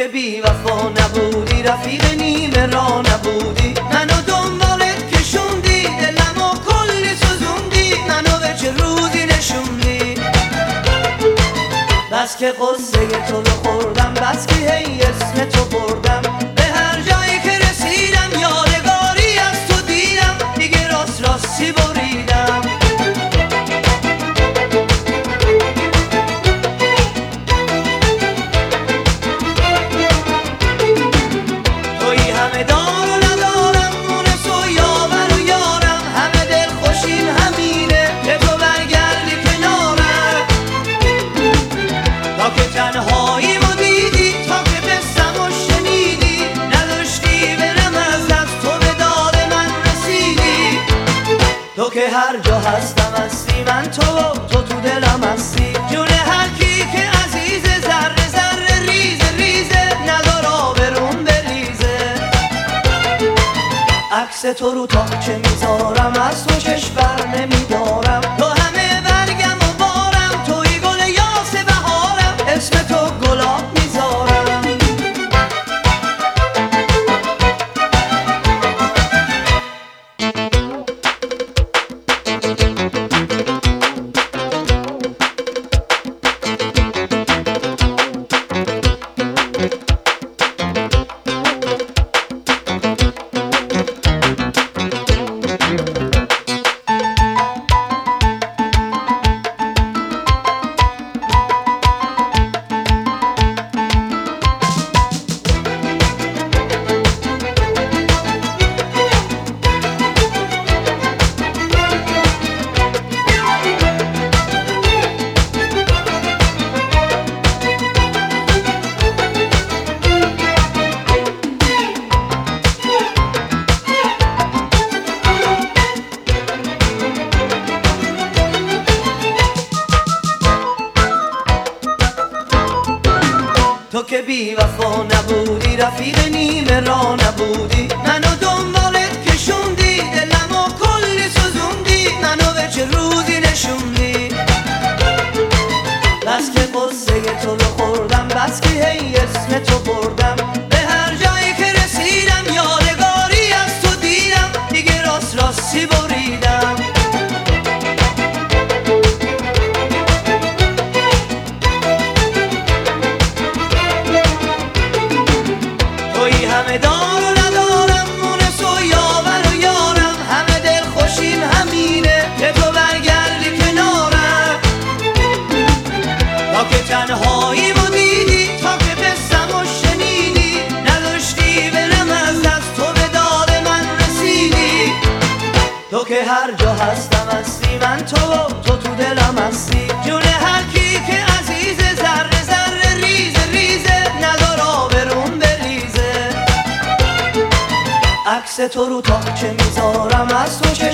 که بی وفا نبودی، رفیق نیمه را نبودی، منو دنبالت کشوندی، دلمو کلی سوزوندی، منو به چه روزی نشوندی. بس که قصه تو رو خوردم، بس که هی اسم تو بردم، به هر جایی که رسیدم یادگاری از تو دیدم، دیگه راست راستی بریدم. تویی همه دار و ندارم، مونس و یاور و یارم، همه دل خوشیم همینه که تو برگردی کنارم. تا که تنهاییمو دیدی، تا که بستم و شنیدی، نداشتی برم از دست، تو به داد من رسیدی. تو که هر جا هستم هستی، من تو تو دلم هستی، جون هر کی که عزیزه، ذره ذره ریزه ریزه، ندار آبروم بریزه. عکس تو رو تاقچه میذارم، از تو چشم بر نمیدارم، تو همه برگم و بارم، توی گل یاس بهارم، اسم تو گلاب میذارم. تو که بی وفا نبودی، رفیق نیمه را نبودی، منو دنبالت کشوندی، دلمو کلی سوزوندی، منو به چه روزی نشوندی. بس که قصه تو رو خوردم، بس که هی اسم تو بردم، به هر جایی که رسیدم یادگاری از تو دیدم، دیگه راست راستی بریدم. تویی همه دار و ندارم، مونس و یاور و یارم، همه دل خوشیم همینه که تو برگردی کنارم. تا که تنهاییمو دیدی، تا که بستم و شنیدی، نداشتی برم از دست، تو به داد من رسیدی. تو که هر جا هستم هستی، من تو تو دلم هستی، جون هر کی که عزیزه، ذره ذره ریزه ریزه، ندار آبروم بریزه. عکس تو رو تاقچه میذارم، از تو